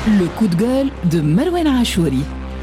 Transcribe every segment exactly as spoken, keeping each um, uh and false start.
لو كود جول دو مروان عاشوري.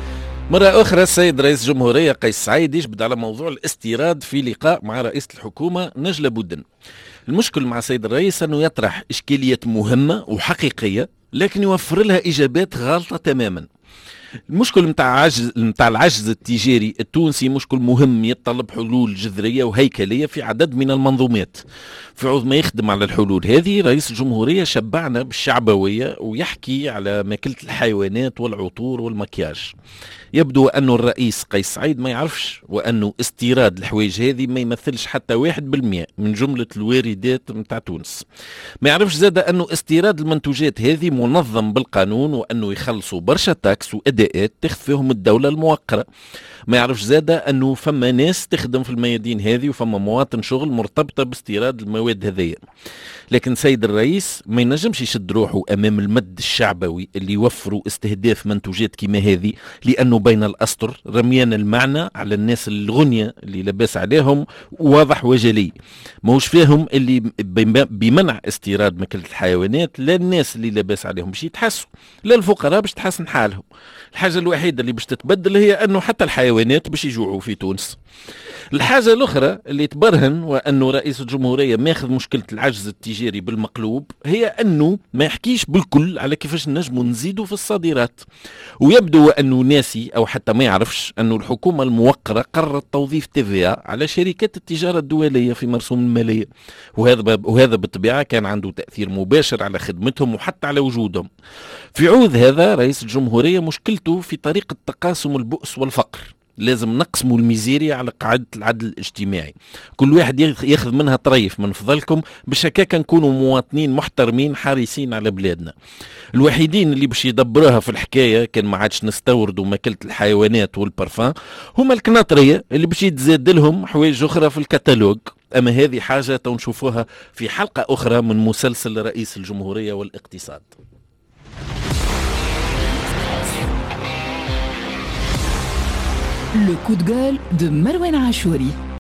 مرة أخرى السيد رئيس الجمهورية قيس سعيد يجبد على موضوع الاستيراد في لقاء مع رئيس الحكومة نجلة بودن. المشكل مع السيد الرئيس أنه يطرح إشكاليات مهمة وحقيقية لكن يوفر لها إجابات غالطة تماما. المشكل متاع عجز متاع العجز التجاري التونسي مشكل مهم يتطلب حلول جذريه وهيكليه في عدد من المنظومات. في عوض ما يخدم على الحلول هذه رئيس الجمهوريه شبعنا بالشعبويه ويحكي على ماكله الحيوانات والعطور والمكياج. يبدو أن الرئيس قيس سعيد ما يعرفش وأنه استيراد الحوايج هذه ما يمثلش حتى واحد بالمئة من جملة الواردات متاع تونس. ما يعرفش زاد أنه استيراد المنتوجات هذه منظم بالقانون وأنه يخلصوا برشا تاكس وأداءات تاخذ فيهم الدولة الموقرة. ما يعرفش زاد أنه فما ناس تخدم في الميادين هذه وفما مواطن شغل مرتبطة باستيراد المواد هذية. لكن سيد الرئيس ما ينجمش يشد روحه أمام المد الشعبوي اللي يوفروا استهداف منتوجات كما هذه، لأنه بين الأسطر رميان المعنى على الناس الغنية اللي لباس عليهم واضح وجلي. موش فيهم اللي بمنع استيراد ماكلة الحيوانات لا الناس اللي لباس عليهم باش يتحسوا لا الفقراء باش تحسن حالهم. الحاجة الوحيدة اللي باش تتبدل هي أنه حتى الحيوانات باش يجوعوا في تونس. الحاجة الأخرى اللي تبرهن وأنه رئيس الجمهورية ماخذ مشكلة العجز التجاري بالمقلوب هي أنه ما يحكيش بالكل على كيفاش نجموا نزيدوا في الصادرات. ويبدو أنه ناسي أو حتى ما يعرفش أنه الحكومة الموقرة قررت توظيف تي في إيه على شركات التجارة الدولية في مرسوم المالية، وهذا وهذا بالطبيعة كان عنده تأثير مباشر على خدمتهم وحتى على وجودهم. في عوض هذا رئيس الجمهورية مشكلته في طريقة تقاسم البؤس والفقر. لازم نقسموا الميزيريا على قاعدة العدل الاجتماعي، كل واحد ياخذ منها طريف من فضلكم باش هكاك نكونوا مواطنين محترمين حريصين على بلادنا. الوحيدين اللي باش يدبروها في الحكاية كان ما عادش نستوردوا ماكلة الحيوانات والبرفان هما الكناطرية اللي باش يتزاد لهم حوايج أخرى في الكتالوج. أما هذه حاجة تنشوفوها في حلقة أخرى من مسلسل رئيس الجمهورية والاقتصاد. Le coup de gueule de Marouane Achouri.